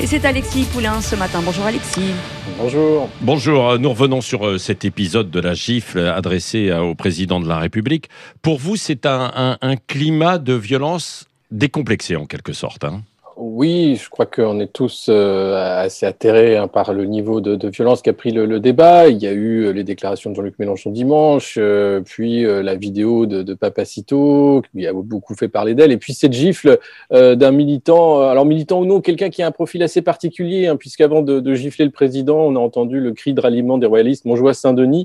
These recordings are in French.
Et c'est Alexis Poulain ce matin. Bonjour Alexis. Bonjour. Bonjour, nous revenons sur cet épisode de la gifle adressée au président de la République. Pour vous, c'est un climat de violence décomplexé en quelque sorte, hein ? Oui, je crois qu'on est tous assez atterrés par le niveau de violence qu'a pris le débat. Il y a eu les déclarations de Jean-Luc Mélenchon dimanche, puis la vidéo de Papacito, qui a beaucoup fait parler d'elle, et puis cette gifle d'un militant, alors militant ou non, quelqu'un qui a un profil assez particulier, puisqu'avant de gifler le président, on a entendu le cri de ralliement des royalistes Montjoie Saint-Denis,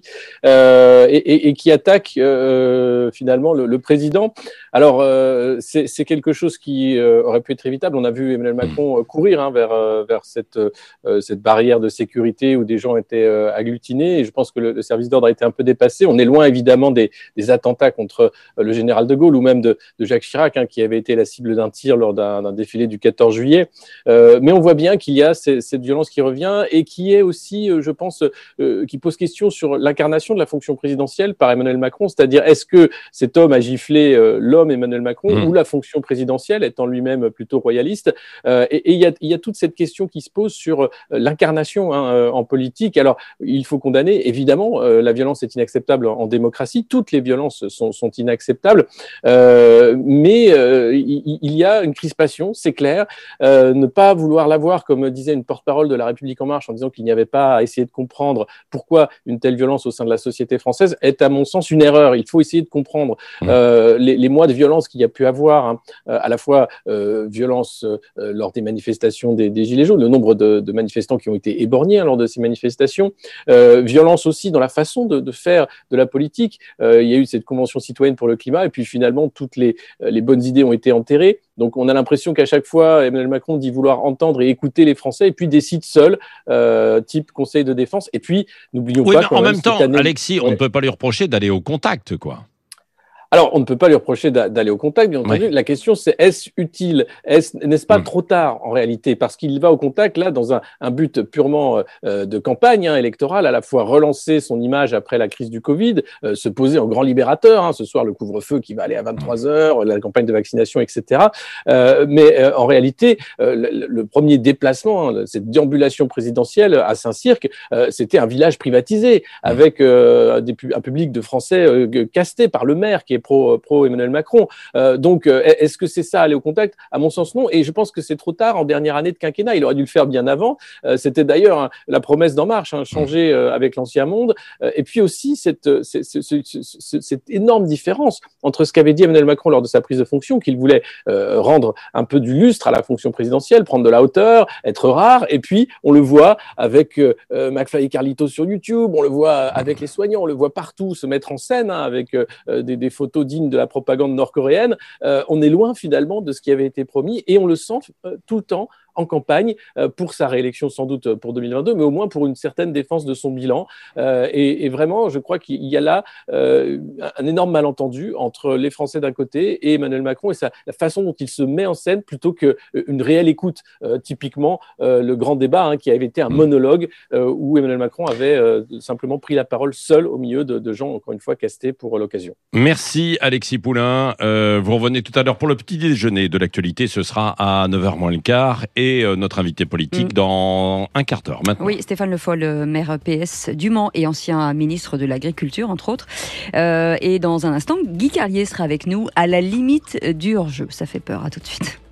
et qui attaque finalement le président. Alors, c'est quelque chose qui aurait pu être évitable. On a vu Emmanuel Macron courir vers cette barrière de sécurité où des gens étaient agglutinés, et je pense que le service d'ordre a été un peu dépassé. On est loin évidemment des attentats contre le général de Gaulle ou même de Jacques Chirac, qui avait été la cible d'un tir lors d'un défilé du 14 juillet. Mais on voit bien qu'il y a cette violence qui revient et qui est aussi, je pense, qui pose question sur l'incarnation de la fonction présidentielle par Emmanuel Macron, c'est-à-dire est-ce que cet homme a giflé l'homme Emmanuel Macron ou la fonction présidentielle, étant lui-même plutôt royaliste. Et il y a toute cette question qui se pose sur l'incarnation en politique. Alors, il faut condamner, évidemment, la violence est inacceptable en démocratie, toutes les violences sont inacceptables, mais il y a une crispation, c'est clair. Ne pas vouloir l'avoir, comme disait une porte-parole de La République En Marche, en disant qu'il n'y avait pas à essayer de comprendre pourquoi une telle violence au sein de la société française, est à mon sens une erreur. Il faut essayer de comprendre les mois de violence qu'il y a pu avoir, à la fois violence lors des manifestations des Gilets jaunes, le nombre de manifestants qui ont été éborgnés lors de ces manifestations, violence aussi dans la façon de faire de la politique. Il y a eu cette convention citoyenne pour le climat, et puis finalement toutes les bonnes idées ont été enterrées. Donc on a l'impression qu'à chaque fois Emmanuel Macron dit vouloir entendre et écouter les Français, et puis décide seul, type Conseil de défense. Et puis n'oublions pas mais en même temps, Alexis, on ne peut pas lui reprocher d'aller au contact, quoi. Alors, on ne peut pas lui reprocher d'aller au contact, bien entendu. Oui. La question, c'est est-ce utile ? N'est-ce pas trop tard, en réalité ? Parce qu'il va au contact, là, dans un but purement de campagne électorale, à la fois relancer son image après la crise du Covid, se poser en grand libérateur, ce soir, le couvre-feu qui va aller à 23h, la campagne de vaccination, etc. Mais en réalité, le premier déplacement, cette déambulation présidentielle à Saint-Cirque, c'était un village privatisé, avec un public de Français casté par le maire, qui est pro Emmanuel Macron. Donc, est-ce que c'est ça, aller au contact ? À mon sens, non. Et je pense que c'est trop tard en dernière année de quinquennat. Il aurait dû le faire bien avant. C'était d'ailleurs la promesse d'En Marche, changer avec l'ancien monde. Et puis aussi, cette énorme différence entre ce qu'avait dit Emmanuel Macron lors de sa prise de fonction, qu'il voulait rendre un peu du lustre à la fonction présidentielle, prendre de la hauteur, être rare. Et puis, on le voit avec McFly et Carlito sur YouTube, on le voit avec les soignants, on le voit partout se mettre en scène avec des photos dignes de la propagande nord-coréenne. On est loin finalement de ce qui avait été promis, et on le sent tout le temps en campagne pour sa réélection, sans doute pour 2022, mais au moins pour une certaine défense de son bilan. Et vraiment, je crois qu'il y a là un énorme malentendu entre les Français d'un côté et Emmanuel Macron, et la façon dont il se met en scène plutôt qu'une réelle écoute. Typiquement, le grand débat qui avait été un monologue où Emmanuel Macron avait simplement pris la parole seul au milieu de gens, encore une fois, castés pour l'occasion. Merci Alexis Poulain. Vous revenez tout à l'heure pour le petit déjeuner de l'actualité. Ce sera à 9h moins le quart. Et notre invité politique dans un quart d'heure maintenant. Oui, Stéphane Le Foll, maire PS du Mans et ancien ministre de l'Agriculture, entre autres. Et dans un instant, Guy Carlier sera avec nous à la limite du hors-jeu. Ça fait peur, à tout de suite.